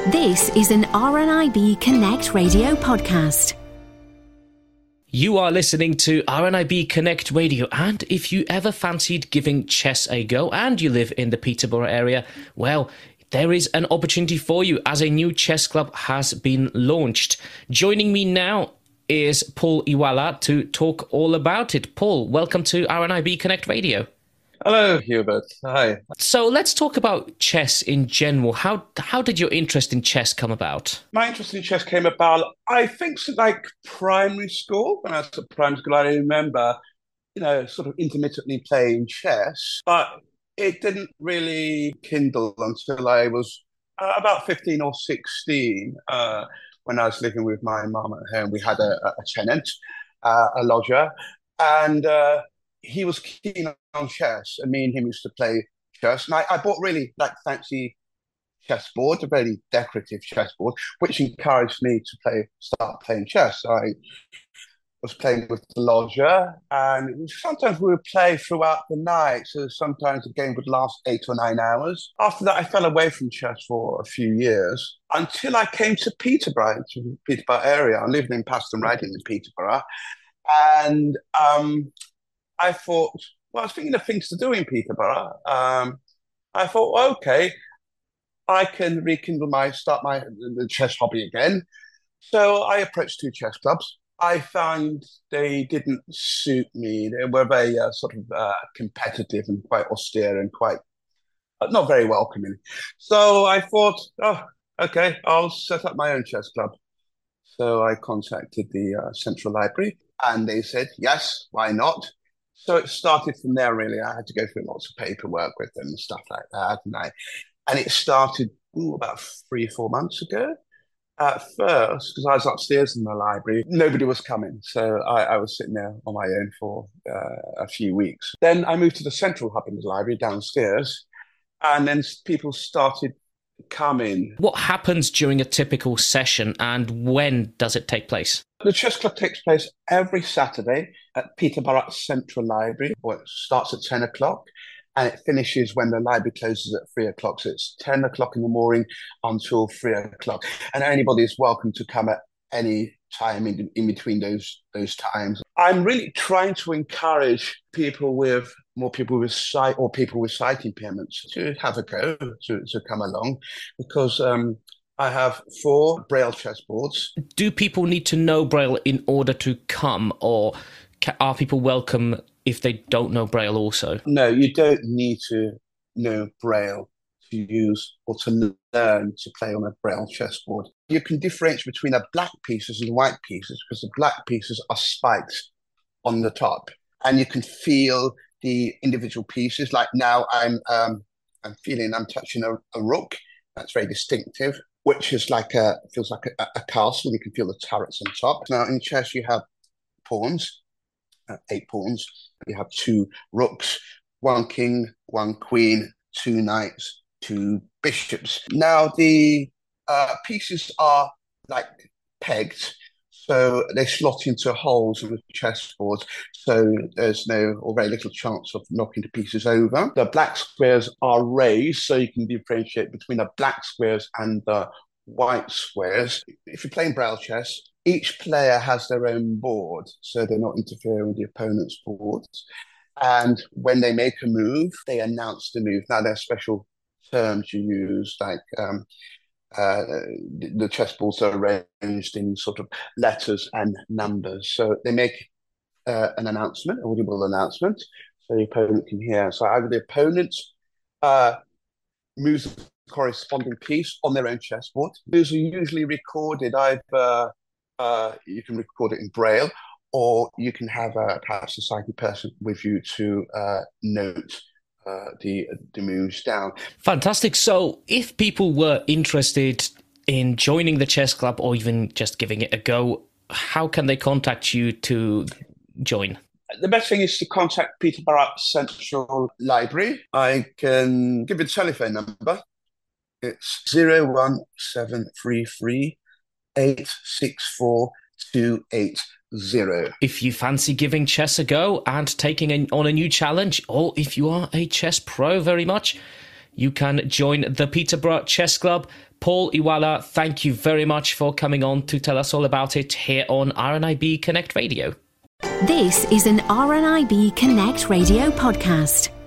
This is an RNIB Connect radio podcast. You are listening to RNIB Connect Radio, and if you ever fancied giving chess a go and you live in the Peterborough area, well, there is an opportunity for you as a new chess club has been launched. Joining me now is Paul Iwala to talk all about it. Paul, welcome to RNIB Connect Radio. Hello, Hubert. Hi. So let's talk about chess in general. How did your interest in chess come about? My interest in chess came about, I think, since like primary school. When I was at primary school, I remember, sort of intermittently playing chess, but it didn't really kindle until I was about 15 or 16. When I was living with my mum at home, we had a tenant, a lodger, and he was keen on chess, and me and him used to play chess. And I bought really fancy chessboard, a very decorative chessboard, which encouraged me to start playing chess. So I was playing with the lodger, and sometimes we would play throughout the night. So sometimes the game would last 8 or 9 hours. After that, I fell away from chess for a few years until I came to Peterborough, to the Peterborough area. I lived in Paston Riding in Peterborough, and I thought, I was thinking of things to do in Peterborough. I thought, okay, I can start the chess hobby again. So I approached 2 chess clubs. I found they didn't suit me. They were very competitive and quite austere and quite not very welcoming. So I thought, okay, I'll set up my own chess club. So I contacted the Central Library, and they said, yes, why not? So it started from there, really. I had to go through lots of paperwork with them and stuff like that. And it started about 3 or 4 months ago. At first, because I was upstairs in the library, nobody was coming. So I was sitting there on my own for a few weeks. Then I moved to the central hub in the library downstairs, and then people started coming. What happens during a typical session, and when does it take place? The chess club takes place every Saturday at Peterborough Central Library. It starts at 10 o'clock and it finishes when the library closes at 3 o'clock. So it's 10 o'clock in the morning until 3 o'clock. And anybody is welcome to come at any time in between those times. I'm really trying to encourage more people with sight or people with sight impairments to have a go, to come along, because I have 4 Braille chessboards. Do people need to know Braille in order to come, or are people welcome if they don't know Braille also? No, you don't need to know Braille to use or to learn to play on a Braille chessboard. You can differentiate between the black pieces and white pieces, because the black pieces are spiked on the top, and you can feel the individual pieces. Like now, I'm touching a rook. That's very distinctive, which is feels like a castle. You can feel the turrets on top. Now in chess, you have pawns, 8 pawns. You have 2 rooks, 1 king, 1 queen, 2 knights, 2 bishops. Now the pieces are pegged, so they slot into holes in the chessboard, so there's no or very little chance of knocking the pieces over. The black squares are raised, so you can differentiate between the black squares and the white squares. If you're playing Braille chess, each player has their own board, so they're not interfering with the opponent's boards. And when they make a move, they announce the move. Now, there are special terms you use, the chessboards are arranged in sort of letters and numbers. So they make an announcement, an audible announcement, so the opponent can hear. So either the opponent moves the corresponding piece on their own chessboard. These are usually recorded either, you can record it in Braille, or you can have perhaps a sighted person with you to note the moves down. Fantastic. So if people were interested in joining the chess club or even just giving it a go, how can they contact you to join? The best thing is to contact Peterborough Central Library. I can give you the telephone number. It's 01733 864 280. If you fancy giving chess a go and taking on a new challenge, or if you are a chess pro very much, you can join the Peterborough Chess Club. Paul Iwala, thank you very much for coming on to tell us all about it here on RNIB Connect Radio. This is an RNIB Connect Radio podcast.